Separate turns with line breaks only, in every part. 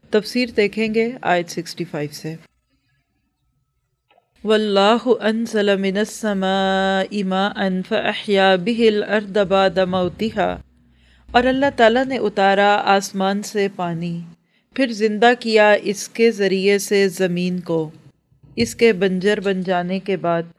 تفسیر دیکھیں گے آیت 65 سے۔ واللہ انزل من السماء ماء فاحیا به الارض بعد موتها، اور اللہ تعالیٰ نے اتارا آسمان سے پانی، پھر زندہ کیا اس کے ذریعے سے زمین کو اس کے بنجر بن جانے کے بعد۔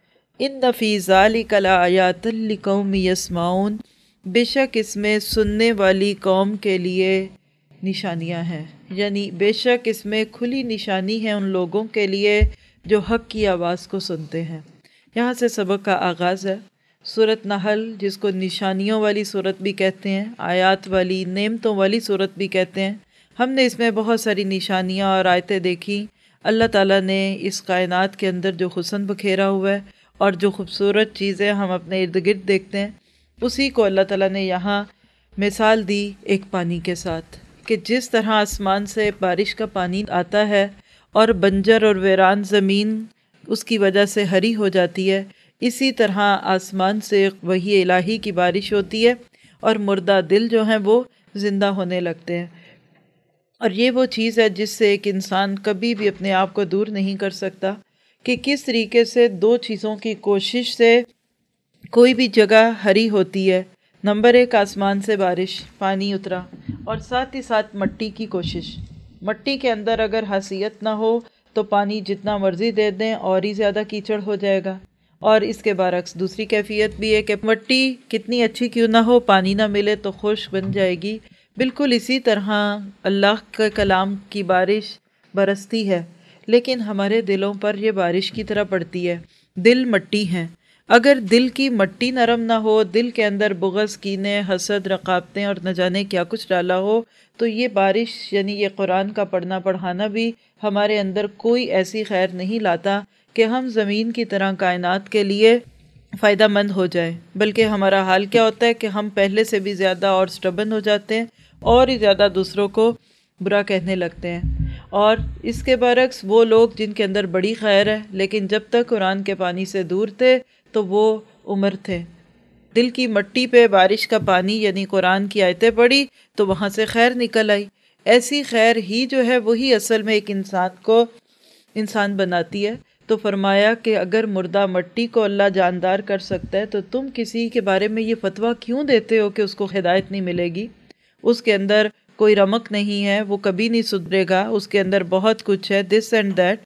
ان فی ذلک لآیات لقوم یسمعون، بے شک اس میں سننے والی قوم کے لیے نشانیاں ہیں، یعنی بے شک اس میں کھلی نشانی ہے ان لوگوں کے لیے جو حق کی آواز کو سنتے ہیں۔ یہاں سے سبق کا آغاز ہے۔ سورۃ نحل، جس کو نشانیوں والی سورت بھی کہتے ہیں، آیات والی، نعمتوں والی سورت بھی کہتے ہیں، ہم نے اس میں بہت ساری نشانیاں اور آیتیں دیکھی۔ اللہ تعالیٰ نے اس کائنات کے اندر جو حسن بکھیرا ہوا ہے اور جو خوبصورت چیزیں ہم اپنے ارد گرد دیکھتے ہیں، اسی کو اللہ تعالیٰ نے یہاں مثال دی ایک پانی کے ساتھ، کہ جس طرح آسمان سے بارش کا پانی آتا ہے اور بنجر اور ویران زمین اس کی وجہ سے ہری ہو جاتی ہے، اسی طرح آسمان سے وحی الہی کی بارش ہوتی ہے اور مردہ دل جو ہیں وہ زندہ ہونے لگتے ہیں۔ اور یہ وہ چیز ہے جس سے ایک انسان کبھی بھی اپنے آپ کو دور نہیں کر سکتا، کہ کس طریقے سے دو چیزوں کی کوشش سے کوئی بھی جگہ ہری ہوتی ہے۔ نمبر ایک، آسمان سے بارش، پانی اترا، اور ساتھ ہی ساتھ مٹی کی کوشش۔ مٹی کے اندر اگر حیثیت نہ ہو تو پانی جتنا مرضی دے دیں اور ہی زیادہ کیچڑ ہو جائے گا، اور اس کے برعکس دوسری کیفیت بھی ہے کہ مٹی کتنی اچھی کیوں نہ ہو، پانی نہ ملے تو خشک بن جائے گی۔ بالکل اسی طرح اللہ کے کلام کی بارش برستی ہے، لیکن ہمارے دلوں پر یہ بارش کی طرح پڑتی ہے۔ دل مٹی ہیں، اگر دل کی مٹی نرم نہ ہو، دل کے اندر بغض، کینے، حسد، رقابتیں اور نہ جانے کیا کچھ ڈالا ہو، تو یہ بارش یعنی یہ قرآن کا پڑھنا پڑھانا بھی ہمارے اندر کوئی ایسی خیر نہیں لاتا کہ ہم زمین کی طرح کائنات کے لیے فائدہ مند ہو جائے، بلکہ ہمارا حال کیا ہوتا ہے کہ ہم پہلے سے بھی زیادہ اور سٹبن ہو جاتے ہیں اور ہی زیادہ دوسروں کو برا کہنے لگتے ہیں۔ اور اس کے برعکس وہ لوگ جن کے اندر بڑی خیر ہے لیکن جب تک قرآن کے پانی سے دور تھے تو وہ عمر تھے۔ دل کی مٹی پہ بارش کا پانی یعنی قرآن کی آیتیں پڑھی تو وہاں سے خیر نکل آئی۔ ایسی خیر ہی جو ہے وہی اصل میں ایک انسان کو انسان بناتی ہے۔ تو فرمایا کہ اگر مردہ مٹی کو اللہ جاندار کر سکتا ہے تو تم کسی کے بارے میں یہ فتویٰ کیوں دیتے ہو کہ اس کو ہدایت نہیں ملے گی، اس کے اندر کوئی رمق نہیں ہے، وہ کبھی نہیں سدھرے گا، اس کے اندر بہت کچھ ہے، دس اینڈ دیٹ۔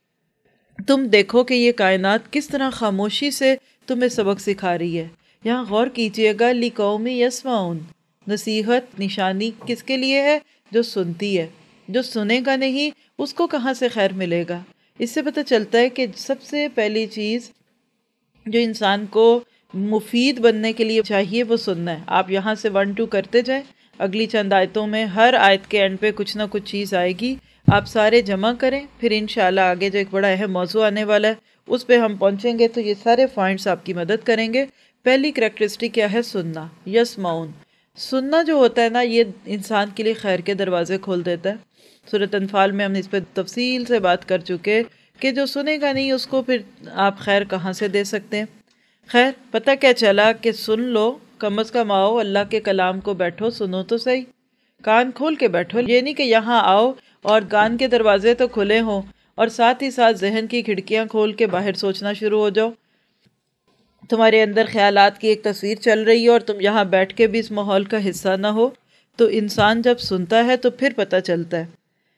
تم دیکھو کہ یہ کائنات کس طرح خاموشی سے تمہیں سبق سکھا رہی ہے۔ یہاں غور کیجئے گا، لِقَوْمِ یسمعون، نصیحت، نشانی کس کے لیے ہے؟ جو سنتی ہے۔ جو سنے گا نہیں اس کو کہاں سے خیر ملے گا؟ اس سے پتہ چلتا ہے کہ سب سے پہلی چیز جو انسان کو مفید بننے کے لیے چاہیے وہ سننا ہے۔ آپ یہاں سے 1 2 کرتے جائیں، اگلی چند آیتوں میں ہر آیت کے اینڈ پہ کچھ نہ کچھ چیز آئے گی، آپ سارے جمع کریں، پھر انشاءاللہ آگے جو ایک بڑا اہم موضوع آنے والا ہے اس پہ ہم پہنچیں گے تو یہ سارے پوائنٹس آپ کی مدد کریں گے۔ پہلی کریکٹرسٹک کیا ہے؟ سننا، یسمعون۔ سننا جو ہوتا ہے نا، یہ انسان کے لیے خیر کے دروازے کھول دیتا ہے۔ سورۃ انفال میں ہم اس پہ تفصیل سے بات کر چکے کہ جو سنے گا نہیں اس کو پھر آپ خیر کہاں سے دے سکتے ہیں۔ خیر پتہ کیا چلا کہ سن لو، کم از کم آؤ اللہ کے کلام کو بیٹھو، سنو تو صحیح، کان کھول کے بیٹھو۔ یہ نہیں کہ یہاں آؤ اور کان کے دروازے تو کھلے ہوں اور ساتھ ہی ساتھ ذہن کی کھڑکیاں کھول کے باہر سوچنا شروع ہو جاؤ، تمہارے اندر خیالات کی ایک تصویر چل رہی ہے اور تم یہاں بیٹھ کے بھی اس ماحول کا حصہ نہ ہو۔ تو انسان جب سنتا ہے تو پھر پتہ چلتا ہے۔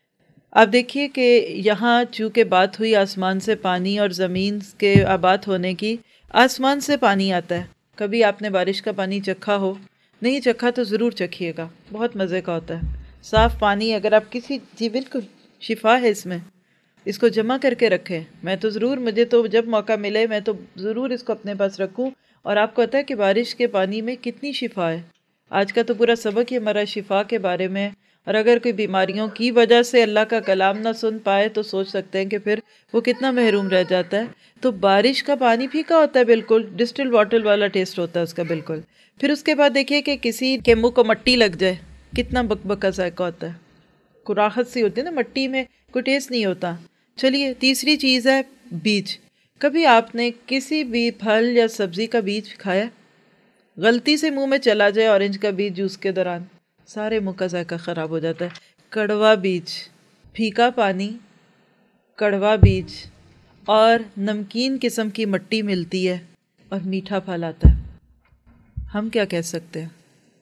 اب دیکھیے کہ یہاں چونکہ بات ہوئی آسمان سے پانی اور زمین کے آباد ہونے کی، آسمان سے پانی آتا ہے۔ کبھی آپ نے بارش کا پانی چکھا ہو؟ نہیں چکھا تو ضرور چکھیے گا، بہت مزے کا ہوتا ہے۔ صاف پانی اگر آپ کسی جی بالکل شفا ہے اس کو جمع کر کے رکھیں۔ میں تو ضرور، مجھے تو جب موقع ملے میں تو ضرور اس کو اپنے پاس رکھوں۔ اور آپ کو پتہ ہے کہ بارش کے پانی میں کتنی شفا ہے۔ آج کا تو پورا سبق ہی ہمارا شفا کے بارے میں، اور اگر کوئی بیماریوں کی وجہ سے اللہ کا کلام نہ سن پائے تو سوچ سکتے ہیں کہ پھر وہ کتنا محروم رہ جاتا ہے۔ تو بارش کا پانی پھیکا ہوتا ہے، بالکل ڈسٹل واٹر والا ٹیسٹ ہوتا ہے اس کا بالکل۔ پھر اس کے بعد دیکھیے کہ کسی کے منہ کو مٹی لگ جائے، کتنا بکبکا ذائقہ ہوتا ہے، کوئی راحت سی ہوتی ہے نا، مٹی میں کوئی ٹیسٹ نہیں ہوتا۔ چلیے تیسری چیز ہے بیج۔ کبھی آپ نے کسی بھی پھل یا سبزی کا بیج کھایا؟ غلطی سے منہ میں چلا جائے اورنج کا بیج جوس کے دوران، سارے منہ کا ذائقہ خراب ہو جاتا ہے۔ کڑوا بیج، پھیکا پانی، کڑوا بیج اور نمکین قسم کی مٹی ملتی ہے اور میٹھا پھل آتا ہے۔ ہم کیا کہہ سکتے ہیں؟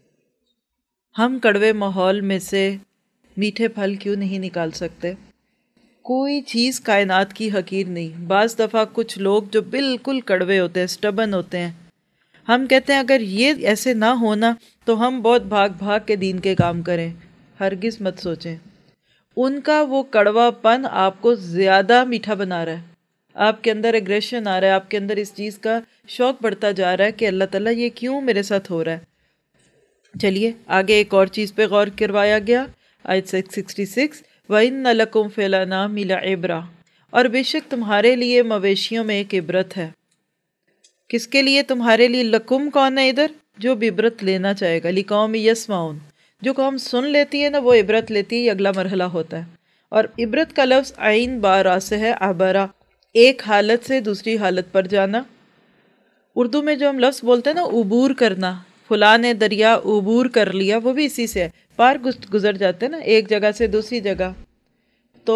ہم کڑوے ماحول میں سے میٹھے پھل کیوں نہیں نکال سکتے؟ کوئی چیز کائنات کی حقیر نہیں۔ بعض دفعہ کچھ لوگ جو بالکل کڑوے ہوتے ہیں، سٹبن ہوتے ہیں، ہم کہتے ہیں اگر یہ ایسے نہ ہونا تو ہم بہت بھاگ بھاگ کے دین کے کام کریں۔ ہرگز مت سوچیں، ان کا وہ کڑوا پن آپ کو زیادہ میٹھا بنا رہا ہے، آپ کے اندر ایگریشن آ رہا ہے، آپ کے اندر اس چیز کا شوق بڑھتا جا رہا ہے کہ اللہ تعالیٰ یہ کیوں میرے ساتھ ہو رہا ہے۔ چلیے آگے ایک اور چیز پہ غور کروایا گیا، آیت 66 وَإِنَّ لَكُمْ فِي الْأَنْعَامِ لَعِبْرَةً، اور بے شک تمہارے لیے مویشیوں میں ایک عبرت ہے۔ کس کے لیے؟ تمہارے لیے۔ لکم کون ہے ادھر؟ جو بھی عبرت لینا چاہے گا، لِقَوْمٍ يَسْمَعُونَ، جو قوم سن لیتی ہے نا وہ عبرت لیتی ہے، یہ اگلا مرحلہ ہوتا ہے۔ اور عبرت کا لفظ عین با را سے ہے، عبرہ، ایک حالت سے دوسری حالت پر جانا۔ اردو میں جو ہم لفظ بولتے ہیں نا عبور کرنا، فلاں نے دریا عبور کر لیا، وہ بھی اسی سے ہے، پار گزر جاتے ہیں نا ایک جگہ سے دوسری جگہ۔ تو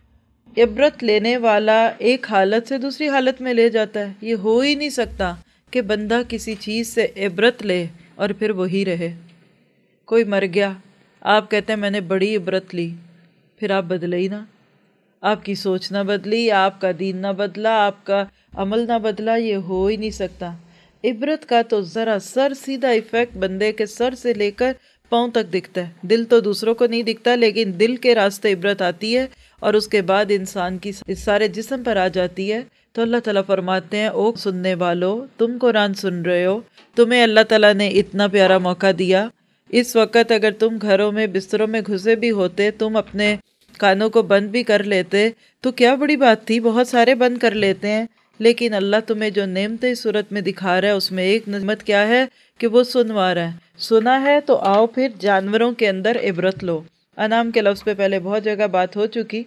عبرت لینے والا ایک حالت سے دوسری حالت میں لے جاتا ہے۔ یہ ہو ہی نہیں سکتا کہ بندہ کسی چیز سے عبرت لے اور پھر وہی رہے۔ کوئی مر گیا، آپ کہتے ہیں میں نے بڑی عبرت لی، پھر آپ بدلے ہی نہ، آپ کی سوچ نہ بدلی، آپ کا دین نہ بدلا، آپ کا عمل نہ بدلا، یہ ہو ہی نہیں سکتا۔ عبرت کا تو ذرا سر سیدھا ایفیکٹ بندے کے سر سے لے کر پاؤں تک دکھتا ہے، دل تو دوسروں کو نہیں دکھتا، لیکن دل کے راستے عبرت آتی ہے اور اس کے بعد انسان کی اس سارے جسم پر آ جاتی ہے۔ تو اللہ تعالیٰ فرماتے ہیں او سننے والو، تم قرآن سن رہے ہو، تمہیں اللہ تعالیٰ نے اتنا پیارا موقع دیا، اس وقت اگر تم گھروں میں بستروں میں گھسے بھی ہوتے، تم اپنے کانوں کو بند بھی کر لیتے تو کیا بڑی بات تھی، بہت سارے بند کر لیتے ہیں، لیکن اللہ تمہیں جو نعمت اس صورت میں دکھا رہا ہے اس میں ایک نعمت کیا ہے کہ وہ سنوا رہا ہے۔ سنا ہے تو آؤ پھر جانوروں کے اندر عبرت لو۔ انعام کے لفظ پہ پہلے بہت جگہ بات ہو چکی،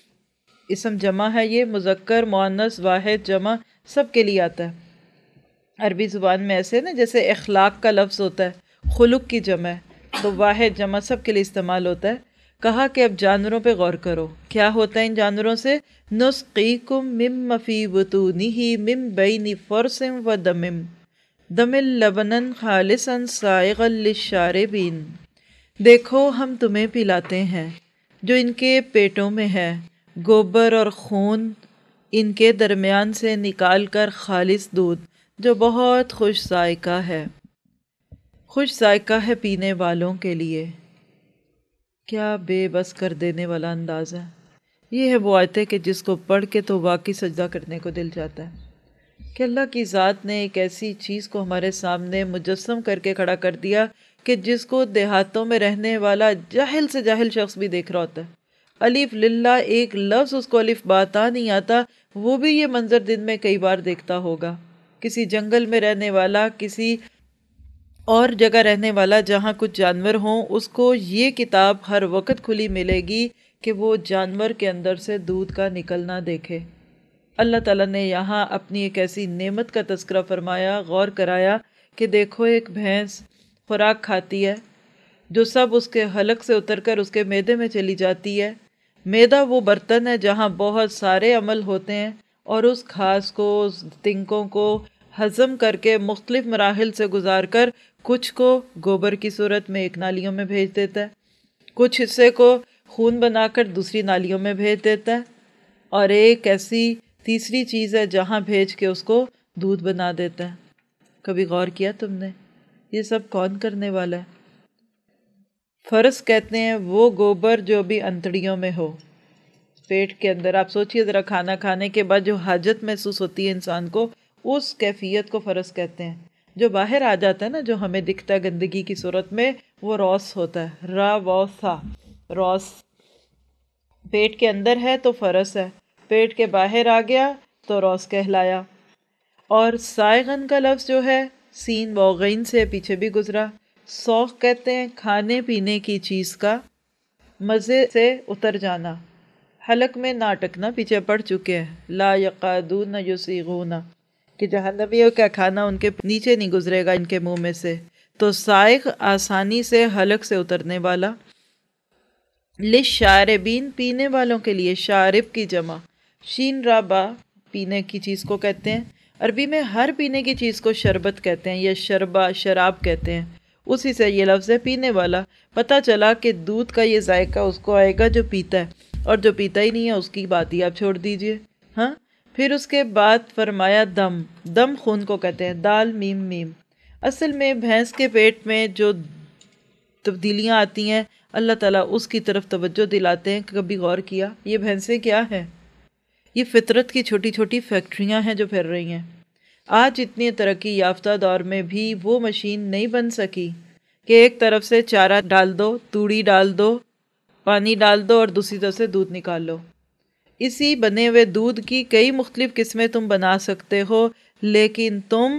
اسم جمع ہے، یہ مذکر مؤنث واحد جمع سب کے لیے آتا ہے۔ عربی زبان میں ایسے نا جیسے اخلاق کا لفظ ہوتا ہے، خلق کی جمع ہے، تو واحد جمع سب کے لیے استعمال ہوتا ہے۔ کہا کہ اب جانوروں پہ غور کرو، کیا ہوتا ہے ان جانوروں سے؟ نسقیکم مما فی بطونہ من بین فرث و دم لبنا خالصا سائغا للشاربین، دیکھو ہم تمہیں پلاتے ہیں جو ان کے پیٹوں میں ہے، گوبر اور خون ان کے درمیان سے نکال کر خالص دودھ جو بہت خوش ذائقہ ہے، خوش ذائقہ ہے پینے والوں کے لیے۔ کیا بے بس کر دینے والا انداز ہے۔ یہ ہے وہ آیت ہے کہ جس کو پڑھ کے تو واقعی سجدہ کرنے کو دل چاہتا ہے کہ اللہ کی ذات نے ایک ایسی چیز کو ہمارے سامنے مجسم کر کے کھڑا کر دیا کہ جس کو دیہاتوں میں رہنے والا جاہل سے جاہل شخص بھی دیکھ رہا ہوتا ہے۔ الف للہ ایک لفظ اس کو الف باتا نہیں آتا، وہ بھی یہ منظر دن میں کئی بار دیکھتا ہوگا۔ کسی جنگل میں رہنے والا، کسی اور جگہ رہنے والا جہاں کچھ جانور ہوں، اس کو یہ کتاب ہر وقت کھلی ملے گی کہ وہ جانور کے اندر سے دودھ کا نکلنا دیکھے۔ اللہ تعالیٰ نے یہاں اپنی ایک ایسی نعمت کا تذکرہ فرمایا، غور کرایا کہ دیکھو ایک بھینس خوراک کھاتی ہے جو سب اس کے حلق سے اتر کر اس کے معدے میں چلی جاتی ہے۔ معدہ وہ برتن ہے جہاں بہت سارے عمل ہوتے ہیں، اور اس گھاس کو، اس تنکوں کو ہضم کر کے مختلف مراحل سے گزار کر کچھ کو گوبر کی صورت میں ایک نالیوں میں بھیج دیتا ہے، کچھ حصے کو خون بنا کر دوسری نالیوں میں بھیج دیتا ہے، اور ایک ایسی تیسری چیز ہے جہاں بھیج کے اس کو دودھ بنا دیتا ہے۔ کبھی غور کیا تم نے یہ سب کون کرنے والا ہے؟ فرض کہتے ہیں وہ گوبر جو بھی انتڑیوں میں ہو، پیٹ کے اندر۔ آپ سوچئے ذرا، کھانا کھانے کے بعد جو حاجت محسوس ہوتی ہے انسان کو، اس کیفیت کو فرض کہتے ہیں۔ جو باہر آ جاتا ہے نا، جو ہمیں دکھتا ہے گندگی کی صورت میں، وہ روس ہوتا ہے، را و سا، روس۔ پیٹ کے اندر ہے تو فرس ہے، پیٹ کے باہر آ گیا تو روس کہلایا۔ اور سائغن کا لفظ جو ہے سین و غین سے پیچھے بھی گزرا، سوق کہتے ہیں کھانے پینے کی چیز کا مزے سے اتر جانا، حلق میں نہ اٹکنا، پیچھے پڑ چکے ہیں، لا یقادون یسیغون، کہ جہنمیوں کا کھانا ان کے نیچے نہیں گزرے گا ان کے منہ میں سے۔ تو سائغ آسانی سے حلق سے اترنے والا۔ للشاربین پینے والوں کے لیے، شارب کی جمع، شین را با پینے کی چیز کو کہتے ہیں۔ عربی میں ہر پینے کی چیز کو شربت کہتے ہیں یا شربہ شراب کہتے ہیں، اسی سے یہ لفظ ہے پینے والا۔ پتہ چلا کہ دودھ کا یہ ذائقہ اس کو آئے گا جو پیتا ہے، اور جو پیتا ہی نہیں ہے اس کی بات ہی آپ چھوڑ دیجئے۔ ہاں، پھر اس کے بعد فرمایا دم، دم خون کو کہتے ہیں، دال میم میم۔ اصل میں بھینس کے پیٹ میں جو تبدیلیاں آتی ہیں اللہ تعالیٰ اس کی طرف توجہ دلاتے ہیں کہ کبھی غور کیا یہ بھینسیں کیا ہیں؟ یہ فطرت کی چھوٹی چھوٹی فیکٹریاں ہیں جو پھر رہی ہیں۔ آج اتنی ترقی یافتہ دور میں بھی وہ مشین نہیں بن سکی کہ ایک طرف سے چارہ ڈال دو، توڑی ڈال دو، پانی ڈال دو اور دوسری طرف سے دودھ نکال لو۔ اسی بنے ہوئے دودھ کی کئی مختلف قسمیں تم بنا سکتے ہو، لیکن تم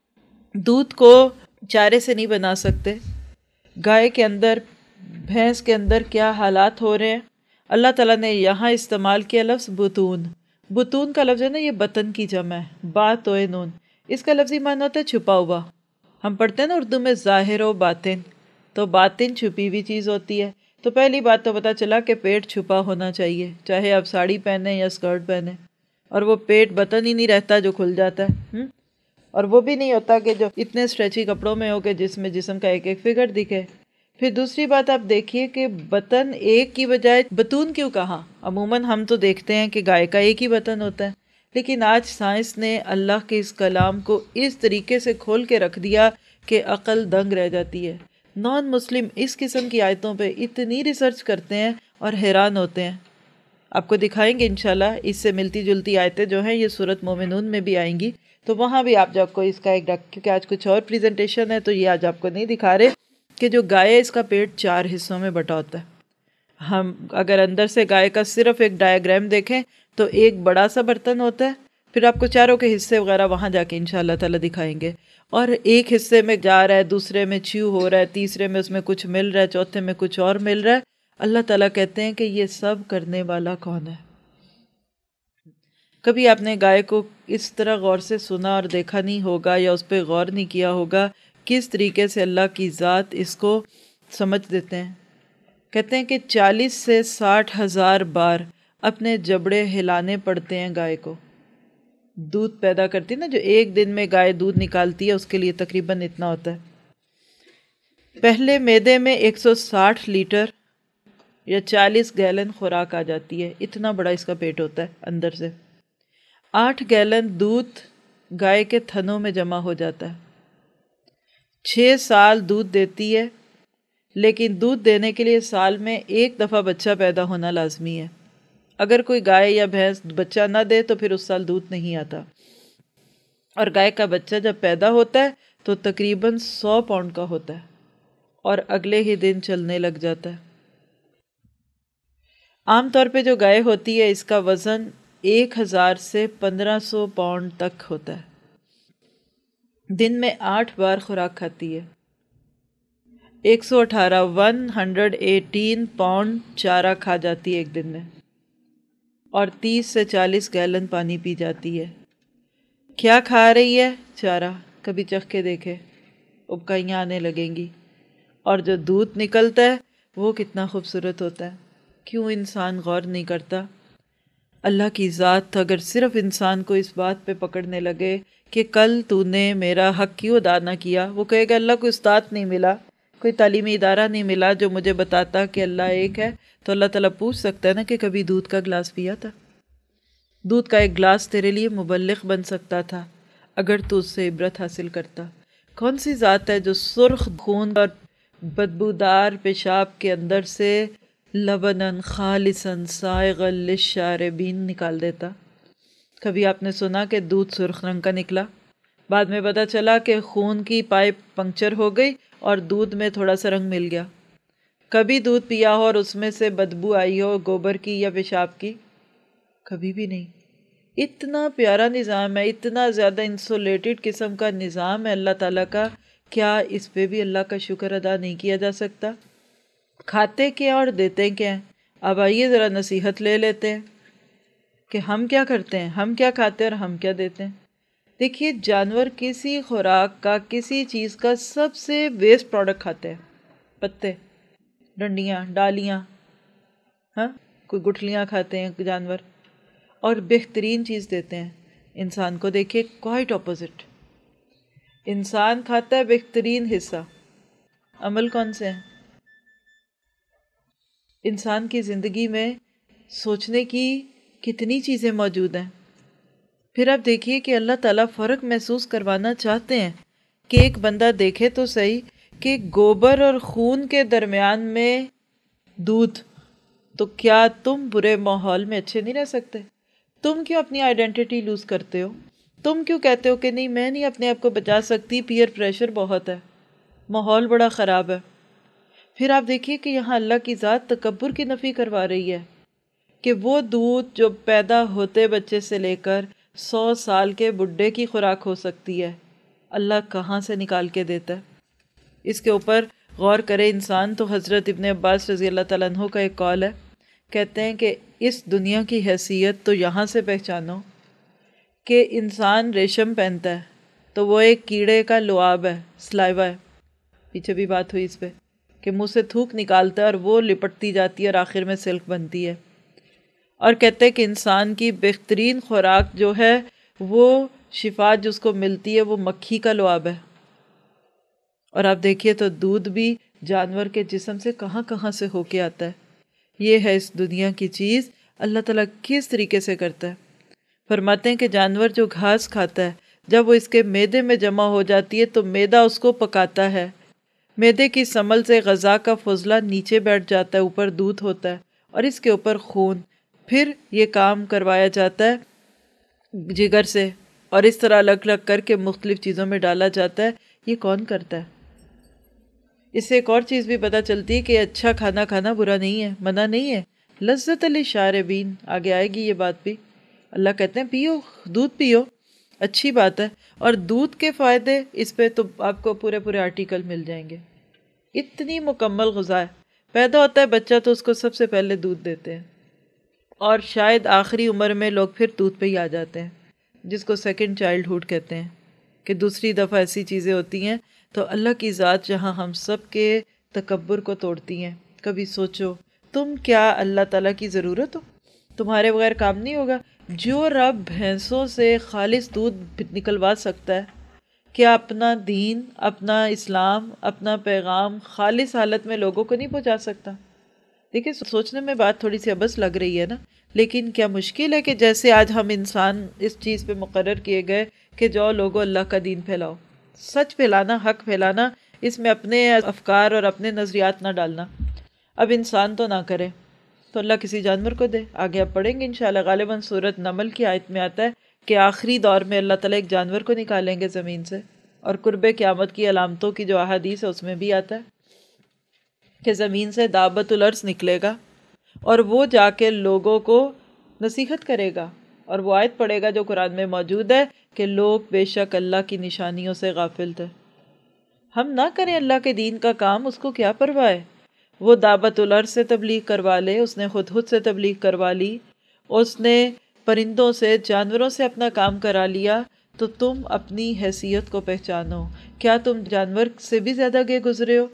دودھ کو چارے سے نہیں بنا سکتے۔ گائے کے اندر، بھینس کے اندر کیا حالات ہو رہے ہیں؟ اللہ تعالیٰ نے یہاں استعمال کیا لفظ بطون۔ بطون کا لفظ ہے نا، یہ بطن کی جمع ہے، با توئے نون۔ اس کا لفظی معنی ہوتا ہے چھپا ہوا۔ ہم پڑھتے ہیں نا اردو میں ظاہر و باطن، تو باطن چھپی ہوئی چیز ہوتی ہے۔ تو پہلی بات تو پتہ چلا کہ پیٹ چھپا ہونا چاہیے، چاہے آپ ساڑی پہنیں یا اسکرٹ پہنیں، اور وہ پیٹ بطن ہی نہیں رہتا جو کھل جاتا ہے۔ اور وہ بھی نہیں ہوتا کہ جو اتنے اسٹریچی کپڑوں میں ہو کہ جس میں جسم کا ایک ایک فگر دکھے۔ پھر دوسری بات آپ دیکھیے کہ بطن ایک کی بجائے بطون کیوں کہا؟ عموماً ہم تو دیکھتے ہیں کہ گائے کا ایک ہی بطن ہوتا ہے، لیکن آج سائنس نے اللہ کے اس کلام کو اس طریقے سے کھول کے رکھ دیا کہ عقل دنگ رہ جاتی ہے۔ نان مسلم اس قسم کی آیتوں پہ اتنی ریسرچ کرتے ہیں اور حیران ہوتے ہیں۔ آپ کو دکھائیں گے انشاءاللہ، اس سے ملتی جلتی آیتیں جو ہیں یہ سورۃ مومنون میں بھی آئیں گی، تو وہاں بھی آپ جب کو اس کا کیونکہ آج کچھ اور پریزنٹیشن ہے تو یہ آج آپ کو نہیں دکھا رہے کہ جو گائے اس کا پیٹ 4 حصوں میں بٹا ہوتا ہے۔ ہم اگر اندر سے گائے کا صرف ایک ڈائیگرام دیکھیں تو ایک بڑا سا برتن ہوتا ہے، پھر آپ کو چاروں کے حصے وغیرہ وہاں جا کے انشاءاللہ تعالیٰ دکھائیں گے، اور ایک حصے میں جا رہا ہے، دوسرے میں چیو ہو رہا ہے، تیسرے میں اس میں کچھ مل رہا ہے، چوتھے میں کچھ اور مل رہا ہے۔ اللہ تعالیٰ کہتے ہیں کہ یہ سب کرنے والا کون ہے؟ کبھی آپ نے گائے کو اس طرح غور سے سنا اور دیکھا نہیں ہوگا یا اس پہ غور نہیں کیا ہوگا کس طریقے سے اللہ کی ذات اس کو سمجھ دیتے ہیں۔ کہتے ہیں کہ 40 سے 60 ہزار بار اپنے جبڑے ہلانے پڑتے ہیں گائے کو۔ دودھ پیدا کرتی ہے نا، جو ایک دن میں گائے دودھ نکالتی ہے اس کے لیے تقریباً اتنا ہوتا ہے۔ پہلے معدے میں 160 لیٹر یا 40 گیلن خوراک آ جاتی ہے، اتنا بڑا اس کا پیٹ ہوتا ہے اندر سے۔ 8 گیلن دودھ گائے کے تھنوں میں جمع ہو جاتا ہے۔ 6 سال دودھ دیتی ہے، لیکن دودھ دینے کے لیے سال میں ایک دفعہ بچہ پیدا ہونا لازمی ہے۔ اگر کوئی گائے یا بھینس بچہ نہ دے تو پھر اس سال دودھ نہیں آتا، اور گائے کا بچہ جب پیدا ہوتا ہے تو تقریباً 100 پاؤنڈ کا ہوتا ہے اور اگلے ہی دن چلنے لگ جاتا ہے۔ عام طور پہ جو گائے ہوتی ہے اس کا وزن 1000 سے 1500 پاؤنڈ تک ہوتا ہے۔ دن میں 8 بار خوراک کھاتی ہے۔ 118 پاؤنڈ چارہ کھا جاتی ہے ایک دن میں، اور 30 سے 40 گیلن پانی پی جاتی ہے۔ کیا کھا رہی ہے؟ چارہ۔ کبھی چکھ کے دیکھے، ابکائیاں آنے لگیں گی۔ اور جو دودھ نکلتا ہے وہ کتنا خوبصورت ہوتا ہے۔ کیوں انسان غور نہیں کرتا؟ اللہ کی ذات اگر صرف انسان کو اس بات پہ پکڑنے لگے کہ کل تو نے میرا حق کیوں ادا نہ کیا، وہ کہے گا اللہ کوئی استاد نہیں ملا، کوئی تعلیمی ادارہ نہیں ملا جو مجھے بتاتا کہ اللہ ایک ہے، تو اللہ تعالیٰ پوچھ سکتا ہے نا کہ کبھی دودھ کا گلاس پیا تھا؟ دودھ کا ایک گلاس تیرے لیے مبلغ بن سکتا تھا اگر تو اس سے عبرت حاصل کرتا۔ کون سی ذات ہے جو سرخ خون اور بدبودار پیشاب کے اندر سے لبناً خالصاً سائغا للشاربین نکال دیتا؟ کبھی آپ نے سنا کہ دودھ سرخ رنگ کا نکلا؟ بعد میں پتہ چلا کہ خون کی پائپ پنکچر ہو گئی اور دودھ میں تھوڑا سا رنگ مل گیا۔ کبھی دودھ پیا ہو اور اس میں سے بدبو آئی ہو گوبر کی یا پیشاب کی؟ کبھی بھی نہیں۔ اتنا پیارا نظام ہے، اتنا زیادہ انسولیٹڈ قسم کا نظام ہے اللہ تعالیٰ کا، کیا اس پہ بھی اللہ کا شکر ادا نہیں کیا جا سکتا؟ کھاتے کیا اور دیتے کیا ہیں؟ اب آئیے ذرا نصیحت لے لیتے ہیں کہ ہم کیا کرتے ہیں، ہم کیا کھاتے ہیں اور ہم کیا دیتے ہیں۔ دیکھیے، جانور کسی خوراک کا، کسی چیز کا سب سے ویسٹ پروڈکٹ کھاتے ہیں، پتے، ڈنڈیاں، ڈالیاں، ہاں، کوئی گٹھلیاں کھاتے ہیں جانور، اور بہترین چیز دیتے ہیں انسان کو. دیکھیے کوائٹ اپوزٹ، انسان کھاتا ہے بہترین حصہ. عمل کون سے ہیں؟ انسان کی زندگی میں سوچنے کی کتنی چیزیں موجود ہیں. پھر آپ دیکھیے کہ اللہ تعالیٰ فرق محسوس کروانا چاہتے ہیں کہ ایک بندہ دیکھے تو صحیح کہ گوبر اور خون کے درمیان میں دودھ، تو کیا تم برے ماحول میں اچھے نہیں رہ سکتے؟ تم کیوں اپنی آئیڈینٹی لوز کرتے ہو؟ تم کیوں کہتے ہو کہ نہیں میں نہیں اپنے آپ کو بچا سکتی، پیئر پریشر بہت ہے، ماحول بڑا خراب ہے. پھر آپ دیکھیے کہ یہاں اللہ کی ذات تکبر کی نفی کروا رہی ہے کہ وہ دودھ جو پیدا ہوتے بچے سے لے کر 100 سال کے بڈھے کی خوراک ہو سکتی ہے، اللہ کہاں سے نکال کے دیتا ہے؟ اس کے اوپر غور کرے انسان تو حضرت ابن عباس رضی اللہ تعالیٰ عنہ کا ایک قول ہے، کہتے ہیں کہ اس دنیا کی حیثیت تو یہاں سے پہچانو کہ انسان ریشم پہنتا ہے تو وہ ایک کیڑے کا لعاب ہے، سلائیوا ہے. پیچھے بھی بات ہوئی اس پہ کہ منہ سے تھوک نکالتا ہے اور وہ لپٹتی جاتی ہے اور آخر میں سلک بنتی ہے. اور کہتے ہیں کہ انسان کی بہترین خوراک جو ہے وہ شفا جس کو ملتی ہے وہ مکھی کا لعاب ہے. اور آپ دیکھیے تو دودھ بھی جانور کے جسم سے کہاں کہاں سے ہو کے آتا ہے. یہ ہے اس دنیا کی چیز اللہ تعالیٰ کس طریقے سے کرتا ہے. فرماتے ہیں کہ جانور جو گھاس کھاتا ہے جب وہ اس کے معدے میں جمع ہو جاتی ہے تو معدہ اس کو پکاتا ہے. معدے کی سمل سے غذا کا فضلہ نیچے بیٹھ جاتا ہے، اوپر دودھ ہوتا ہے اور اس کے اوپر خون. پھر یہ کام کروایا جاتا ہے جگر سے اور اس طرح الگ الگ کر کے مختلف چیزوں میں ڈالا جاتا ہے. یہ کون کرتا ہے؟ اس سے ایک اور چیز بھی پتہ چلتی ہے کہ اچھا کھانا کھانا برا نہیں ہے، منع نہیں ہے. لذت للشاربین، آگے آئے گی یہ بات بھی. اللہ کہتے ہیں پیو، دودھ پیو، اچھی بات ہے. اور دودھ کے فائدے اس پہ تو آپ کو پورے پورے آرٹیکل مل جائیں گے. اتنی مکمل غذا ہے. پیدا ہوتا ہے بچہ تو اس کو سب سے پہلے دودھ دیتے ہیں، اور شاید آخری عمر میں لوگ پھر دودھ پہ ہی آ جاتے ہیں، جس کو سیکنڈ چائلڈ ہوڈ کہتے ہیں، کہ دوسری دفعہ ایسی چیزیں ہوتی ہیں. تو اللہ کی ذات جہاں ہم سب کے تکبر کو توڑتی ہیں. کبھی سوچو تم کیا اللہ تعالیٰ کی ضرورت ہو؟ تمہارے بغیر کام نہیں ہوگا. جو رب بھینسوں سے خالص دودھ نکلوا سکتا ہے، کیا اپنا دین، اپنا اسلام، اپنا پیغام خالص حالت میں لوگوں کو نہیں پہنچا سکتا؟ دیکھیں سوچنے میں بات تھوڑی سی ابس لگ رہی ہے نا، لیکن کیا مشکل ہے کہ جیسے آج ہم انسان اس چیز پہ مقرر کیے گئے کہ جو لوگوں اللہ کا دین پھیلاؤ، سچ پھیلانا، حق پھیلانا، اس میں اپنے افکار اور اپنے نظریات نہ ڈالنا. اب انسان تو نہ کرے تو اللہ کسی جانور کو دے. آگے آپ پڑھیں گے انشاءاللہ، غالباً سورۃ نمل کی آیت میں آتا ہے کہ آخری دور میں اللہ تعالیٰ ایک جانور کو نکالیں گے زمین سے. اور قرب قیامت کی علامتوں کی جو احادیث ہے اس میں بھی آتا ہے کہ زمین سے دابۃ الارض نکلے گا اور وہ جا کے لوگوں کو نصیحت کرے گا، اور وہ آیت پڑھے گا جو قرآن میں موجود ہے کہ لوگ بے شک اللہ کی نشانیوں سے غافل تھے. ہم نہ کریں اللہ کے دین کا کام، اس کو کیا پرواہ ہے؟ وہ دعوت الارض سے تبلیغ کروا لے، اس نے خود سے تبلیغ کروا لی، اس نے پرندوں سے، جانوروں سے اپنا کام کرا لیا. تو تم اپنی حیثیت کو پہچانو. کیا تم جانور سے بھی زیادہ گئے گزرے ہو؟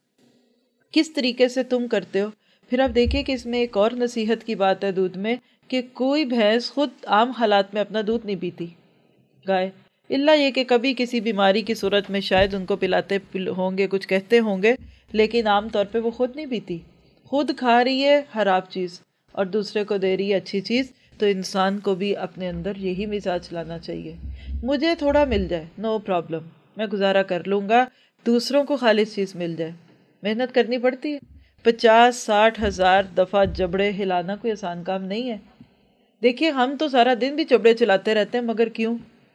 کس طریقے سے تم کرتے ہو؟ پھر آپ دیکھیں کہ اس میں ایک اور نصیحت کی بات ہے دودھ میں، کہ کوئی بھینس خود عام حالات میں اپنا دودھ نہیں پیتی، گائے، الا یہ کہ کبھی کسی بیماری کی صورت میں شاید ان کو پلاتے ہوں گے، کچھ کہتے ہوں گے، لیکن عام طور پہ وہ خود نہیں پیتی. خود کھا رہی ہے خراب چیز اور دوسرے کو دے رہی ہے اچھی چیز. تو انسان کو بھی اپنے اندر یہی مزاج لانا چاہیے. مجھے تھوڑا مل جائے نو پرابلم، میں گزارا کر لوں گا، دوسروں کو خالص چیز مل جائے. محنت کرنی پڑتی ہے، 50-60 ہزار دفعہ جبڑے ہلانا کوئی آسان کام نہیں ہے. دیکھیے ہم تو سارا دن بھی جبڑے چلاتے رہتے ہیں، مگر کیوں؟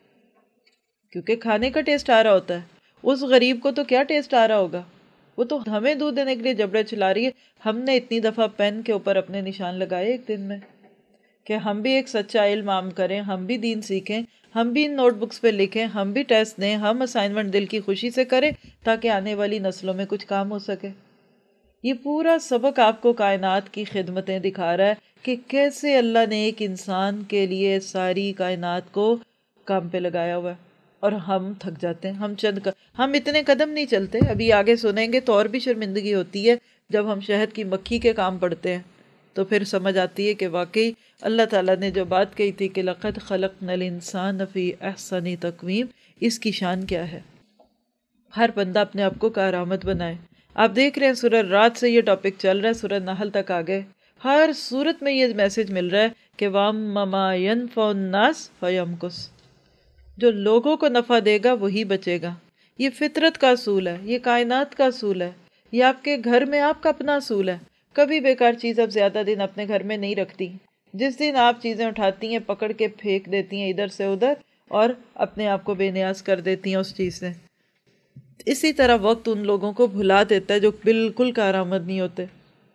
کیونکہ کھانے کا ٹیسٹ آ رہا ہوتا ہے. اس غریب کو تو کیا ٹیسٹ آ رہا ہوگا؟ وہ تو ہمیں دودھ دینے کے لیے جبڑے چلا رہی ہے. ہم نے اتنی دفعہ پین کے اوپر اپنے نشان لگائے ایک دن میں کہ ہم بھی ایک سچا علم عام کریں، ہم بھی دین سیکھیں، ہم بھی ان نوٹ بکس پہ لکھیں، ہم بھی ٹیسٹ دیں، ہم اسائنمنٹ دل کی خوشی سے کریں تاکہ آنے والی نسلوں میں کچھ کام ہو سکے. یہ پورا سبق آپ کو کائنات کی خدمتیں دکھا رہا ہے کہ کیسے اللہ نے ایک انسان کے لیے ساری کائنات کو کام پہ لگایا ہوا ہے. اور ہم تھک جاتے ہیں، ہم اتنے قدم نہیں چلتے. ابھی آگے سنیں گے تو اور بھی شرمندگی ہوتی ہے جب ہم شہد کی مکھی کے کام پڑتے ہیں تو پھر سمجھ آتی ہے کہ واقعی اللہ تعالیٰ نے جو بات کہی تھی کہ لَقَدْ خَلَقْنَا الْإِنسَانَ فِي أَحْسَنِ تَقْوِيمٍ، اس کی شان کیا ہے۔ ہر بندہ اپنے آپ کو کارآمد بنائے۔ آپ دیکھ رہے ہیں سورہ رات سے یہ ٹاپک چل رہا ہے، سورہ نحل تک آگے ہر صورت میں یہ میسج مل رہا ہے کہ وَأَمَّا مَا يَنْفَعُ النَّاسَ فَيَمْكُثْ، جو لوگوں کو نفع دے گا وہی بچے گا۔ یہ فطرت کا اصول ہے، یہ کائنات کا اصول ہے، یہ آپ کے گھر میں آپ کا اپنا اصول ہے۔ کبھی بیکار چیز اب زیادہ دن اپنے گھر میں نہیں رکھتی۔ جس دن آپ چیزیں اٹھاتی ہیں پکڑ کے پھینک دیتی ہیں ادھر سے ادھر اور اپنے آپ کو بے نیاز کر دیتی ہیں اس چیز سے۔ اسی طرح وقت ان لوگوں کو بھلا دیتا ہے جو بالکل کارآمد نہیں ہوتے۔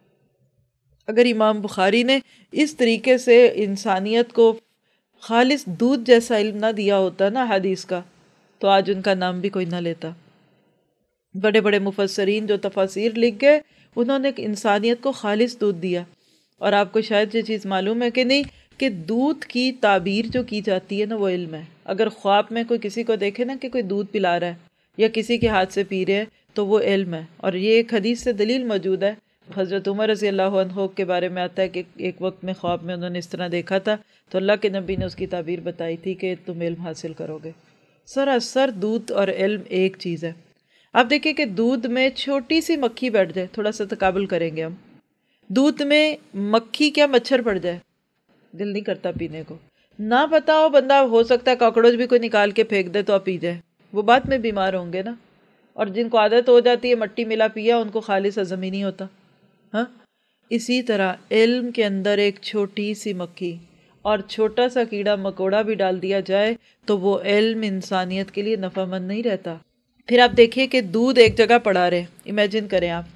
اگر امام بخاری نے اس طریقے سے انسانیت کو خالص دودھ جیسا علم نہ دیا ہوتا نا حدیث کا، تو آج ان کا نام بھی کوئی نہ لیتا۔ بڑے بڑے مفسرین جو تفاسیر لکھ گئے، انہوں نے انسانیت کو خالص دودھ دیا۔ اور آپ کو شاید یہ چیز معلوم ہے کہ نہیں کہ دودھ کی تعبیر جو کی جاتی ہے نا وہ علم ہے۔ اگر خواب میں کوئی کسی کو دیکھے نا کہ کوئی دودھ پلا رہا ہے یا کسی کے ہاتھ سے پی رہے ہیں تو وہ علم ہے۔ اور یہ ایک حدیث سے دلیل موجود ہے، حضرت عمر رضی اللہ عنہ کے بارے میں آتا ہے کہ ایک وقت میں خواب میں انہوں نے اس طرح دیکھا تھا تو اللہ کے نبی نے اس کی تعبیر بتائی تھی کہ تم علم حاصل کرو گے۔ سراسر دودھ اور علم ایک چیز ہے۔ آپ دیکھیں کہ دودھ میں چھوٹی سی مکھی بیٹھ جائے، تھوڑا سا تقابل کریں گے ہم، دودھ میں مکھی کیا مچھر پڑ جائے دل نہیں کرتا پینے کو۔ نہ پتا ہو بندہ، ہو سکتا ہے کاکڑوچ بھی کوئی نکال کے پھینک دے تو آپ پی جائے، وہ بعد میں بیمار ہوں گے نا۔ اور جن کو عادت ہو جاتی ہے مٹی ملا پیا، ان کو خالص ہضم ہی نہیں ہوتا۔ ہاں، اسی طرح علم کے اندر ایک چھوٹی سی مکھی اور چھوٹا سا کیڑا مکوڑا بھی ڈال دیا جائے تو وہ علم انسانیت کے لیے نفع مند نہیں رہتا۔ پھر آپ دیکھیں کہ دودھ ایک جگہ پڑا رہے، امیجن کریں آپ،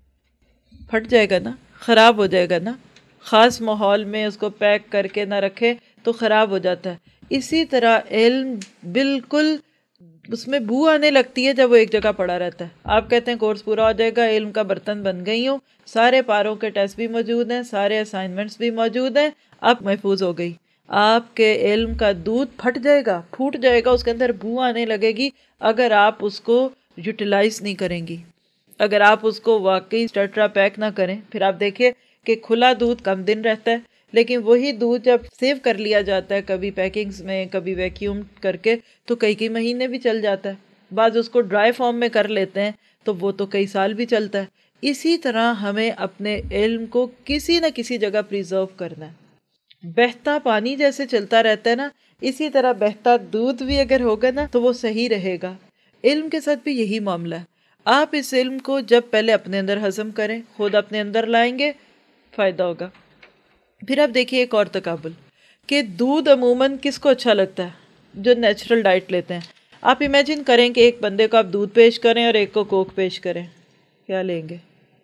پھٹ جائے گا نا، خراب ہو جائے گا نا۔ خاص ماحول میں اس کو پیک کر کے نہ رکھے تو خراب ہو جاتا ہے۔ اسی طرح علم بالکل اس میں بو آنے لگتی ہے جب وہ ایک جگہ پڑا رہتا ہے۔ آپ کہتے ہیں کورس پورا ہو جائے گا، علم کا برتن بن گئی ہوں، سارے پاروں کے ٹیسٹ بھی موجود ہیں، سارے اسائنمنٹس بھی موجود ہیں، اب محفوظ ہو گئی۔ آپ کے علم کا دودھ پھٹ جائے گا، پھوٹ جائے گا، اس کے اندر بو آنے لگے گی اگر آپ اس کو یوٹیلائز نہیں کریں گی، اگر آپ اس کو واقعی ٹیٹرا پیک نہ کریں۔ پھر آپ دیکھیں کہ کھلا دودھ کم دن رہتا ہے، لیکن وہی دودھ جب سیو کر لیا جاتا ہے کبھی پیکنگز میں، کبھی ویکیوم کر کے، تو کئی مہینے بھی چل جاتا ہے۔ بعض اس کو ڈرائی فارم میں کر لیتے ہیں تو وہ تو کئی سال بھی چلتا ہے۔ اسی طرح ہمیں اپنے علم کو کسی نہ کسی جگہ پریزرو کرنا ہے۔ بہتا پانی جیسے چلتا رہتا ہے نا، اسی طرح بہتا دودھ بھی اگر ہوگا نا تو وہ صحیح رہے گا۔ علم کے ساتھ بھی یہی معاملہ ہے۔ آپ اس علم کو جب پہلے اپنے اندر ہضم کریں، خود اپنے اندر لائیں گے، فائدہ ہوگا۔ پھر آپ دیکھیے ایک اور تقابل کہ دودھ عموماً کس کو اچھا لگتا ہے؟ جو نیچرل ڈائٹ لیتے ہیں۔ آپ امیجن کریں کہ ایک بندے کو آپ دودھ پیش کریں اور ایک کو کوک پیش کریں، کیا لیں گے؟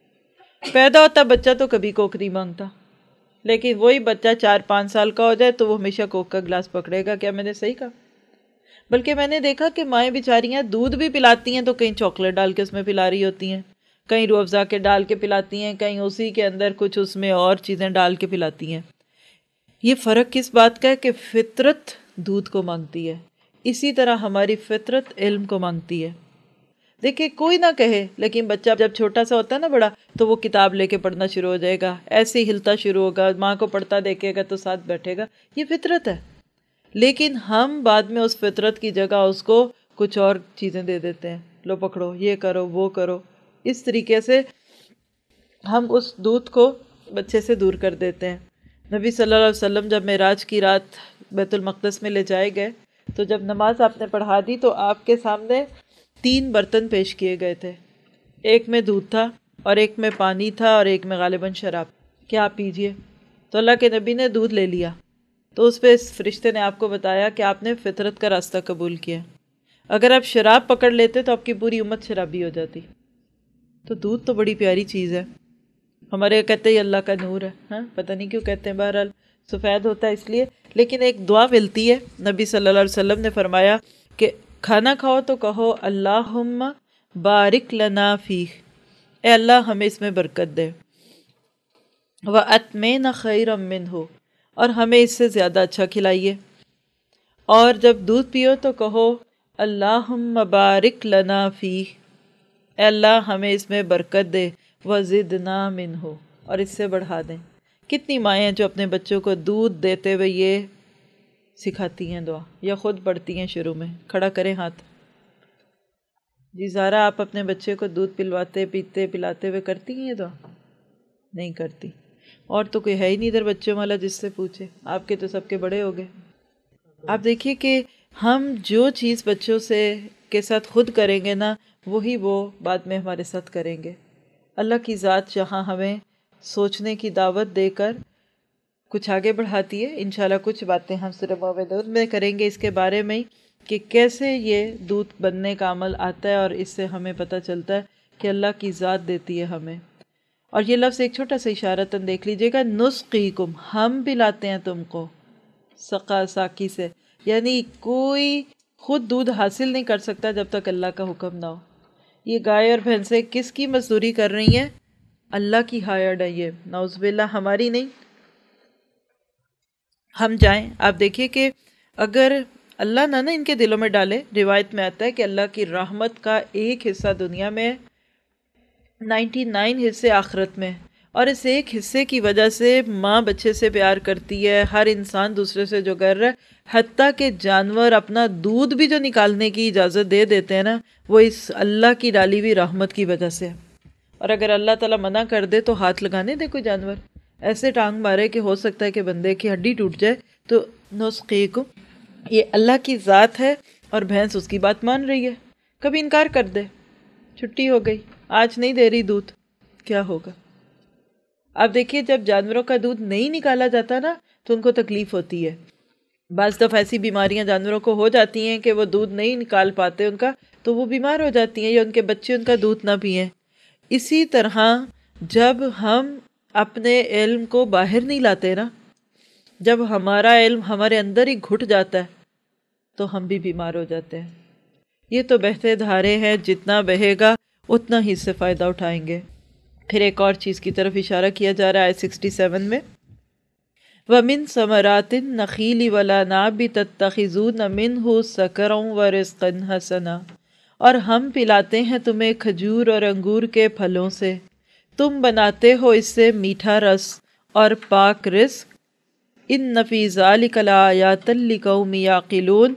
پیدا ہوتا بچہ تو کبھی کوک نہیں مانگتا، لیکن وہی بچہ 4-5 سال کا ہو جائے تو وہ ہمیشہ کوک کا گلاس پکڑے گا۔ کیا میں نے صحیح کہا؟ بلکہ میں نے دیکھا کہ مائیں بیچاریاں دودھ بھی پلاتی ہیں تو کہیں چاکلیٹ ڈال کے اس میں پلا رہی ہوتی ہیں، کہیں روح افزا کے ڈال کے پلاتی ہیں، کہیں اسی کے اندر کچھ اس میں اور چیزیں ڈال کے پلاتی ہیں۔ یہ فرق کس بات کا ہے کہ فطرت دودھ کو مانگتی ہے، اسی طرح ہماری فطرت علم کو مانگتی ہے۔ دیکھیں کوئی نہ کہے لیکن بچہ جب چھوٹا سا ہوتا ہے نا بڑا، تو وہ کتاب لے کے پڑھنا شروع ہو جائے گا، ایسے ہی ہلتا شروع ہوگا، ماں کو پڑھتا دیکھے گا تو ساتھ بیٹھے گا، یہ فطرت ہے۔ لیکن ہم بعد میں اس فطرت کی جگہ اس کو کچھ اور چیزیں دے دیتے ہیں، لو پکڑو، یہ کرو، وہ کرو۔ اس طریقے سے ہم اس دودھ کو بچے سے دور کر دیتے ہیں۔ نبی صلی اللہ علیہ وسلم جب معراج کی رات بیت المقدس میں لے جائے گئے تو جب نماز آپ نے پڑھا دی تو آپ کے سامنے 3 برتن پیش کیے گئے تھے، ایک میں دودھ تھا اور ایک میں پانی تھا اور ایک میں غالباً شراب، کہ آپ پیجئے۔ تو اللہ کے نبی نے دودھ لے لیا، تو اس پہ اس فرشتے نے آپ کو بتایا کہ آپ نے فطرت کا راستہ قبول کیا۔ اگر آپ شراب پکڑ لیتے تو آپ کی پوری امت شرابی ہو جاتی۔ تو دودھ تو بڑی پیاری چیز ہے، ہمارے کہتے ہیں اللہ کا نور ہے، ہاں پتہ نہیں کیوں کہتے ہیں، بہرحال سفید ہوتا ہے اس لیے۔ لیکن ایک دعا ملتی ہے، نبی صلی اللہ علیہ وسلم نے فرمایا کہ کھانا کھاؤ تو کہو اللہم بارک لنا فیہ، اے اللہ ہمیں اس میں برکت دے، وَأَتْمِنَ خَيْرًا مِّنْهُ، اور ہمیں اس سے زیادہ اچھا کھلائیے۔ اور جب دودھ پیو تو کہو اللہم بارک لنا فیہ، اے اللہ ہمیں اس میں برکت دے، وَزِدْنَا مِنْهُ، اور اس سے بڑھا دیں۔ کتنی مائیں ہیں جو اپنے بچوں کو دودھ دیتے ہوئے یہ سکھاتی ہیں دعا، یا خود پڑھتی ہیں شروع میں؟ کھڑا کریں ہاتھ۔ جی زارا، آپ اپنے بچے کو دودھ پلواتے پیتے پلاتے ہوئے کرتی ہیں یہ دعا؟ نہیں کرتی۔ اور تو کوئی ہے ہی نہیں ادھر بچوں والا جس سے پوچھے، آپ کے تو سب کے بڑے ہو گئے۔ آپ دیکھیے کہ ہم جو چیز بچوں سے کے ساتھ خود کریں گے نا، وہی وہ بعد میں ہمارے ساتھ کریں گے۔ اللہ کی ذات جہاں ہمیں سوچنے کی دعوت دے کر کچھ آگے بڑھاتی ہے، انشاءاللہ کچھ باتیں ہم سورہ مومنون میں کریں گے اس کے بارے میں کہ کیسے یہ دودھ بننے کا عمل آتا ہے، اور اس سے ہمیں پتہ چلتا ہے کہ اللہ کی ذات دیتی ہے ہمیں۔ اور یہ لفظ ایک چھوٹا سا اشارتاً دیکھ لیجئے گا، نسقیکم، ہم پلاتے ہیں تم کو، سقا ساقی سے، یعنی کوئی خود دودھ حاصل نہیں کر سکتا جب تک اللہ کا حکم نہ ہو۔ یہ گائے اور بھینسیں کس کی مزدوری کر رہی ہیں؟ اللہ کی ہائرڈ ہے یہ، نعوذ باللہ، ہماری نہیں۔ ہم جائیں، آپ دیکھیے کہ اگر اللہ نہ ان کے دلوں میں ڈالے، روایت میں آتا ہے کہ اللہ کی رحمت کا ایک حصہ دنیا میں، 99 حصے آخرت میں، اور اس ایک حصے کی وجہ سے ماں بچے سے پیار کرتی ہے، ہر انسان دوسرے سے جو کر رہا ہے، حتیٰ کہ جانور اپنا دودھ بھی جو نکالنے کی اجازت دے دیتے ہیں نا، وہ اس اللہ کی ڈالی ہوئی رحمت کی وجہ سے ہے۔ اور اگر اللہ تعالیٰ منع کر دے تو ہاتھ لگانے دے کوئی جانور، ایسے ٹانگ مارے کہ ہو سکتا ہے کہ بندے کی ہڈی ٹوٹ جائے۔ تو نسقیکم، یہ اللہ کی ذات ہے، اور بھینس اس کی بات مان رہی ہے، کبھی انکار کر دے، چھٹی ہو گئی، آج نہیں دے رہی دودھ، کیا ہوگا؟ آپ دیکھیے جب جانوروں کا دودھ نہیں نکالا جاتا نا تو ان کو تکلیف ہوتی ہے۔ بعض دفعہ ایسی بیماریاں جانوروں کو ہو جاتی ہیں کہ وہ دودھ نہیں نکال پاتے ان کا، تو وہ بیمار ہو جاتی ہیں، یا ان کے بچے ان کا دودھ نہ پئیں۔ اسی طرح جب ہم اپنے علم کو باہر نہیں لاتے نا، جب ہمارا علم ہمارے اندر ہی گھٹ جاتا ہے تو ہم بھی بیمار ہو جاتے ہیں۔ یہ تو بہتے دھارے ہیں، جتنا بہے گا اتنا ہی سے فائدہ اٹھائیں گے۔ پھر ایک اور چیز کی طرف اشارہ کیا جا رہا ہے 67 میں، وَمِن ثَمَرَاتِ النَّخِيلِ وَالْأَعْنَابِ تَتَّخِذُونَ مِنْهُ سَكَرًا وَرِزْقًا حَسَنًا، اور ہم پلاتے ہیں تمہیں کھجور اور انگور کے پھلوں سے، تم بناتے ہو اس سے میٹھا رس اور پاک رزق، ان فی ذلک لآیات لقوم یعقلون،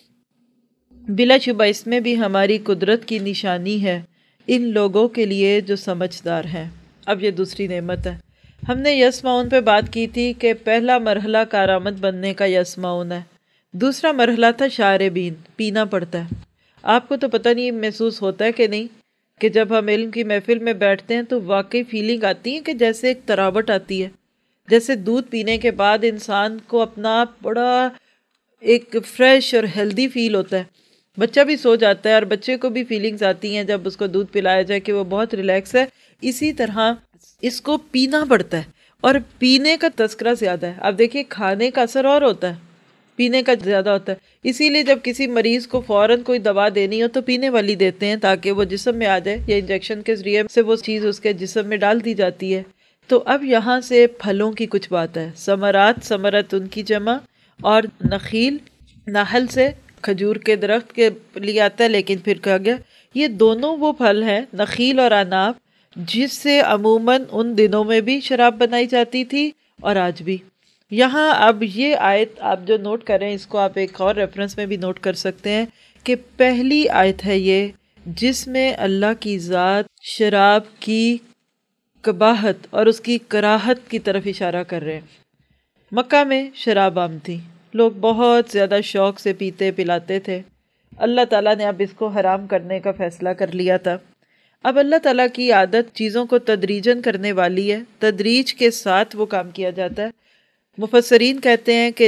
بلا شبہ اس میں بھی ہماری قدرت کی نشانی ہے ان لوگوں کے لیے جو سمجھدار ہیں۔ اب یہ دوسری نعمت ہے۔ ہم نے یسمعون پہ بات کی تھی کہ پہلا مرحلہ کارآمد بننے کا یسمعون ہے، دوسرا مرحلہ تھا شاربین، پینا پڑتا ہے۔ آپ کو تو پتہ نہیں محسوس ہوتا ہے کہ نہیں کہ جب ہم علم کی محفل میں بیٹھتے ہیں تو واقعی فیلنگ آتی ہے کہ جیسے ایک تراوٹ آتی ہے، جیسے دودھ پینے کے بعد انسان کو اپنا بڑا ایک فریش اور ہیلدی فیل ہوتا ہے، بچہ بھی سو جاتا ہے اور بچے کو بھی فیلنگز آتی ہیں جب اس کو دودھ پلایا جائے کہ وہ بہت ریلیکس ہے۔ اسی طرح اس کو پینا پڑتا ہے، اور پینے کا تذکرہ زیادہ ہے۔ اب دیکھیے کھانے کا اثر اور ہوتا ہے، پینے کا زیادہ ہوتا ہے، اسی لیے جب کسی مریض کو فوراً کوئی دوا دینی ہو تو پینے والی دیتے ہیں تاکہ وہ جسم میں آ جائے، یا انجیکشن کے ذریعے سے وہ چیز اس کے جسم میں ڈال دی جاتی ہے۔ تو اب یہاں سے پھلوں کی کچھ بات ہے، ثمرات، ثمرت ان کی جمع، اور نخیل، نحل سے کھجور کے درخت کے لیے آتا ہے، لیکن پھر کہا گیا یہ دونوں وہ پھل ہیں، نخیل اور اناب، جس سے عموماً ان دنوں میں بھی شراب بنائی جاتی تھی اور آج بھی۔ یہاں اب یہ آیت آپ جو نوٹ کریں، اس کو آپ ایک اور ریفرنس میں بھی نوٹ کر سکتے ہیں کہ پہلی آیت ہے یہ جس میں اللہ کی ذات شراب کی قباحت اور اس کی کراہت کی طرف اشارہ کر رہے ہیں۔ مکہ میں شراب عام تھی، لوگ بہت زیادہ شوق سے پیتے پلاتے تھے، اللہ تعالیٰ نے اب اس کو حرام کرنے کا فیصلہ کر لیا تھا۔ اب اللہ تعالیٰ کی عادت چیزوں کو تدریجاً کرنے والی ہے، تدریج کے ساتھ وہ کام کیا جاتا ہے۔ مفسرین کہتے ہیں کہ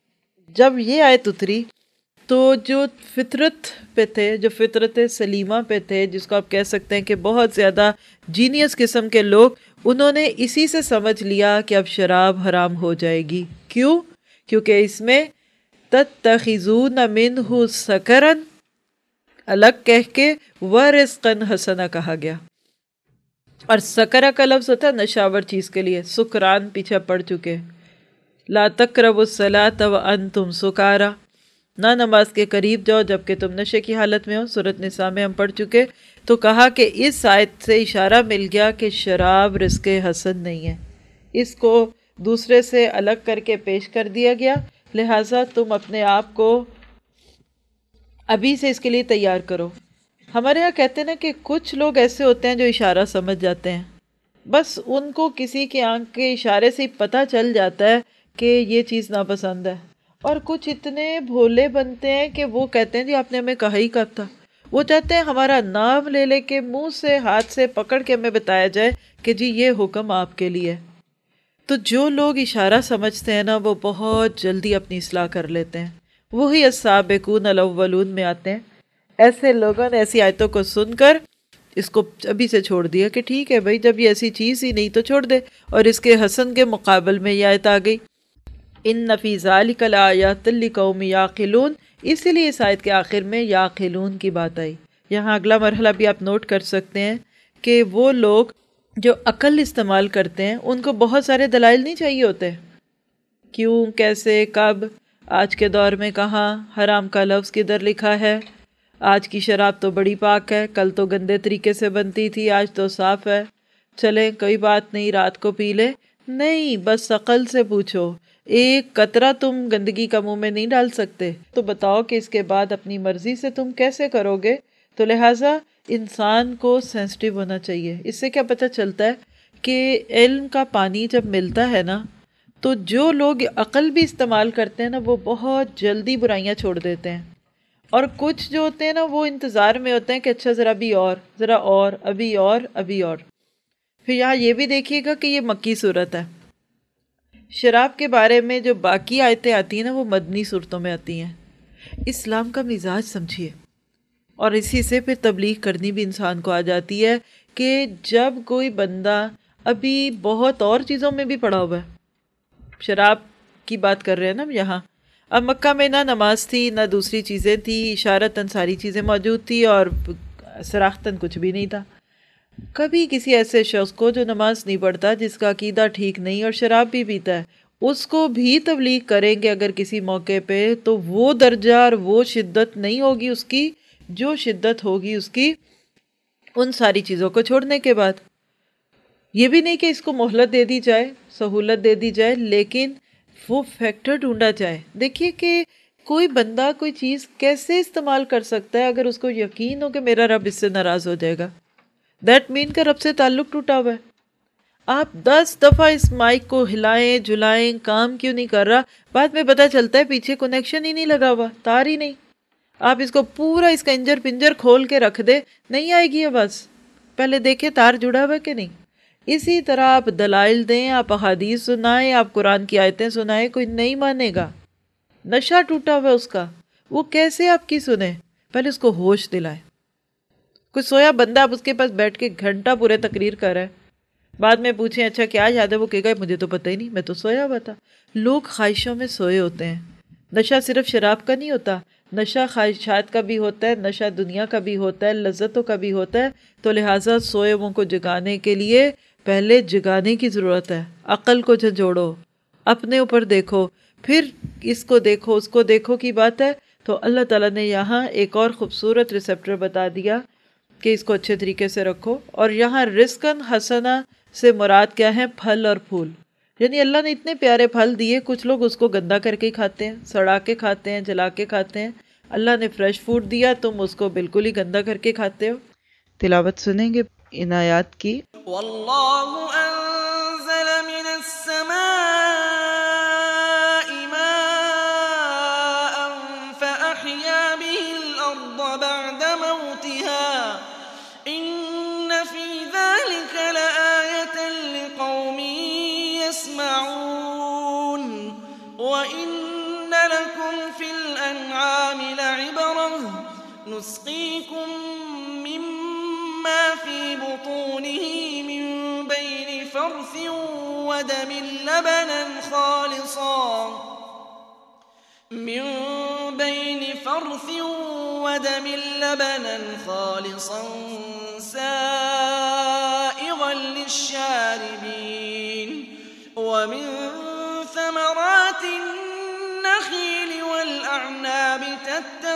جب یہ آیت اتری تو جو فطرت پہ تھے، جو فطرت سلیمہ پہ تھے، جس کو آپ کہہ سکتے ہیں کہ بہت زیادہ جینیس قسم کے لوگ، انہوں نے اسی سے سمجھ لیا کہ اب شراب حرام ہو جائے گی۔ کیوں؟ کیونکہ اس میں تَتَّخِذُونَ مِنْهُ سَكَرًا الگ کہہ کے وَرِزْقًا حَسَنًا کہا گیا، اور سکرہ کا لفظ ہوتا ہے نشاور چیز کے لیے، سکران پیچھے پڑ چکے، لا تقربوا الصلاة وانتم سکارى، نہ نماز کے قریب جاؤ جبکہ تم نشے کی حالت میں ہو، سورۃ نساء میں ہم پڑھ چکے۔ تو کہا کہ اس آیت سے اشارہ مل گیا کہ شراب رزق حسن نہیں ہے، اس کو دوسرے سے الگ کر کے پیش کر دیا گیا، لہٰذا تم اپنے آپ کو ابھی سے اس کے لیے تیار کرو۔ ہمارے یہاں کہتے ہیں نا کہ کچھ لوگ ایسے ہوتے ہیں جو اشارہ سمجھ جاتے ہیں، بس ان کو کسی کے آنکھ کے اشارے سے ہی پتہ چل جاتا ہے کہ یہ چیز ناپسند ہے، اور کچھ اتنے بھولے بنتے ہیں کہ وہ کہتے ہیں جی آپ نے ہمیں کہا ہی کب تھا۔ وہ چاہتے ہیں ہمارا نام لے لے کے منہ سے ہاتھ سے پکڑ کے ہمیں بتایا جائے کہ جی یہ حکم آپ کے لیے ہے۔ تو جو لوگ اشارہ سمجھتے ہیں نا وہ بہت جلدی اپنی اصلاح کر لیتے ہیں، وہی السابقون الاولون میں آتے ہیں۔ ایسے لوگوں نے ایسی آیتوں کو سن کر اس کو ابھی سے چھوڑ دیا کہ ٹھیک ہے بھائی، جب یہ ایسی چیز ہی نہیں تو چھوڑ دے، اور اس کے حسن کے مقابل میں یہ آیت آ گئی ان فی ذالک لآیات لقوم یعقلون، اسی لیے اس آیت کے آخر میں یعقلون کی بات آئی۔ یہاں اگلا مرحلہ بھی آپ نوٹ کر سکتے ہیں کہ وہ لوگ جو عقل استعمال کرتے ہیں ان کو بہت سارے دلائل نہیں چاہیے ہوتے، کیوں، کیسے، کب، آج کے دور میں کہاں، حرام کا لفظ کدھر لکھا ہے، آج کی شراب تو بڑی پاک ہے، کل تو گندے طریقے سے بنتی تھی، آج تو صاف ہے، چلیں کوئی بات نہیں رات کو پی لے۔ نہیں، بس عقل سے پوچھو، ایک قطرہ تم گندگی کا منہ میں نہیں ڈال سکتے، تو بتاؤ کہ اس کے بعد اپنی مرضی سے تم کیسے کرو گے؟ تو لہٰذا انسان کو سینسٹیو ہونا چاہیے۔ اس سے کیا پتہ چلتا ہے کہ علم کا پانی جب ملتا ہے نا تو جو لوگ عقل بھی استعمال کرتے ہیں نا وہ بہت جلدی برائیاں چھوڑ دیتے ہیں، اور کچھ جو ہوتے ہیں نا وہ انتظار میں ہوتے ہیں کہ اچھا ذرا بھی اور، ذرا اور، ابھی اور، ابھی اور۔ پھر یہاں یہ بھی دیکھیے گا کہ یہ مکی صورت ہے۔ شراب کے بارے میں جو باقی آیتیں آتی ہیں نا وہ مدنی صورتوں میں آتی ہیں۔ اسلام کا مزاج سمجھیے، اور اسی سے پھر تبلیغ کرنی بھی انسان کو آ جاتی ہے کہ جب کوئی بندہ ابھی بہت اور چیزوں میں بھی پڑا ہوا ہے، شراب کی بات کر رہے ہیں نا یہاں، اب مکہ میں نہ نماز تھی نہ دوسری چیزیں تھی، اشارتاً ساری چیزیں موجود تھی اور صراحتاً کچھ بھی نہیں تھا۔ کبھی کسی ایسے شخص کو جو نماز نہیں پڑھتا، جس کا عقیدہ ٹھیک نہیں اور شراب بھی پیتا ہے، اس کو بھی تبلیغ کریں گے اگر کسی موقع پہ، تو وہ درجہ اور وہ شدت نہیں ہوگی اس کی جو شدت ہوگی اس کی ان ساری چیزوں کو چھوڑنے کے بعد۔ یہ بھی نہیں کہ اس کو مہلت دے دی جائے، سہولت دے دی جائے، لیکن وہ فیکٹر ڈھونڈا جائے۔ دیکھیے کہ کوئی بندہ کوئی چیز کیسے استعمال کر سکتا ہے اگر اس کو یقین ہو کہ میرا رب اس سے ناراض ہو جائے گا، دیٹ مین کہ رب سے تعلق ٹوٹا ہوا ہے۔ آپ 10 دفعہ اس مائک کو ہلائیں جلائیں، کام کیوں نہیں کر رہا، بعد میں پتہ چلتا ہے پیچھے کنیکشن ہی نہیں لگا ہوا، تار ہی نہیں۔ آپ اس کو پورا اس کا انجر پنجر کھول کے رکھ دے، نہیں آئے گی آواز، پہلے دیکھیں تار جڑا ہوا کہ نہیں۔ اسی طرح آپ دلائل دیں، آپ احادیث سنائیں، آپ قرآن کی آیتیں سنائیں، کوئی نہیں مانے گا، نشہ ٹوٹا ہوا اس کا، وہ کیسے آپ کی سنیں؟ پہلے اس کو ہوش دلائیں۔ کوئی سویا بندہ آپ اس کے پاس بیٹھ کے گھنٹہ پورے تقریر کر رہا ہے، بعد میں پوچھیں اچھا کیا یاد ہے، وہ کہے گا مجھے تو پتہ ہی نہیں، میں تو سویا ہوا تھا۔ لوگ خواہشوں میں سوئے ہوتے ہیں۔ نشہ صرف شراب کا نہیں ہوتا، نشہ خواہشات کا بھی ہوتا ہے، نشہ دنیا کا بھی ہوتا ہے، لذتوں کا بھی ہوتا ہے۔ تو لہٰذا سوئے ہووں کو جگانے کے لیے پہلے جگانے کی ضرورت ہے۔ عقل کو جھنجھوڑو، اپنے اوپر دیکھو، پھر اس کو دیکھو اس کو دیکھو کی بات ہے۔ تو اللہ تعالیٰ نے یہاں ایک اور خوبصورت ریسیپٹر بتا دیا کہ اس کو اچھے طریقے سے رکھو۔ اور یہاں رزقاً حسنہ سے مراد کیا ہے؟ پھل اور پھول، یعنی اللہ نے اتنے پیارے پھل دیے، کچھ لوگ اس کو گندا کر کے ہی کھاتے ہیں، سڑا کے کھاتے ہیں، جلا کے کھاتے ہیں۔ اللہ نے فریش فوڈ دیا، تم اس کو بالکل ہی گندا کر کے کھاتے ہو۔ تلاوت سنیں گے ان آیات کی۔
واللہ انزل من السماء ماء فأحیا به الارض بعد موتها ان فی ذلك لآیة لقوم يسمعون وإن لكم في الأنعام لعبرة نسقيكم مما في بطونه من بين فرث ودم لبنا خالصا سائغا للشاربين ومن ثمرات النخيل والأعناب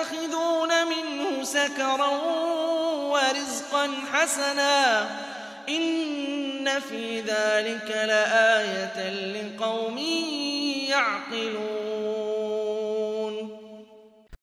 تتخذون منه سكرا ورزقا حسنا إن في ذلك لآية لقوم يعقلون